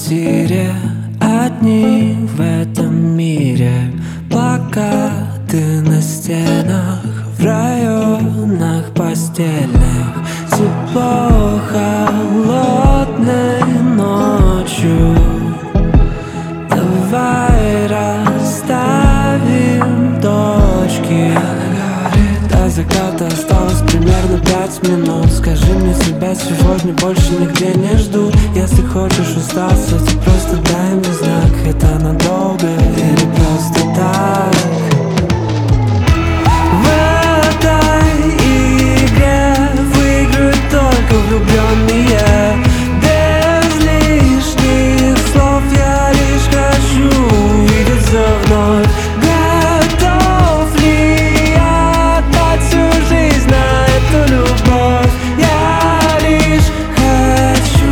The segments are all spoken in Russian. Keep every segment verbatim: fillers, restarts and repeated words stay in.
квартире одни в этом мире. Плакаты на стенах, в районах постельных. Тепло холодной ночью. Давай расставим точки. До заката осталось примерно пять минут. Скажи мне, себя сегодня больше нигде не жду. Если хочешь остаться, то просто дай мне знак. Это надолго или просто так? В этой игре выиграют только влюбленные. Без лишних слов я лишь хочу увидеться вновь. Готов ли я отдать всю жизнь на эту любовь? Я лишь хочу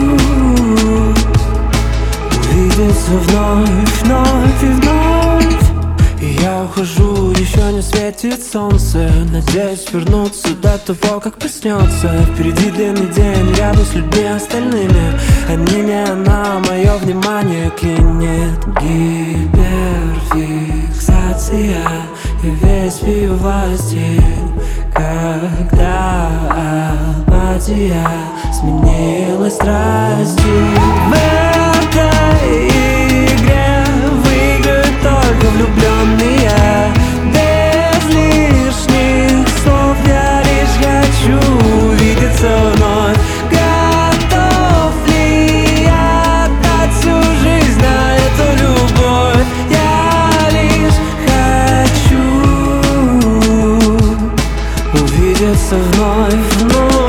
увидеться вновь, вновь и вновь. И я ухожу, еще не светит солнце. Надеюсь вернуться до того, как проснется. Впереди длинный день рядом с людьми остальными. Они не она, мое внимание клинит. Гиперфиксация, я весь в ее власти. Когда апатия сменилась страстью. В этой игре выиграют только влюбленные. Без лишних слов я лишь хочу увидеться вновь. Готов ли я отдать всю жизнь на эту любовь? Я лишь хочу увидеться вновь, вновь.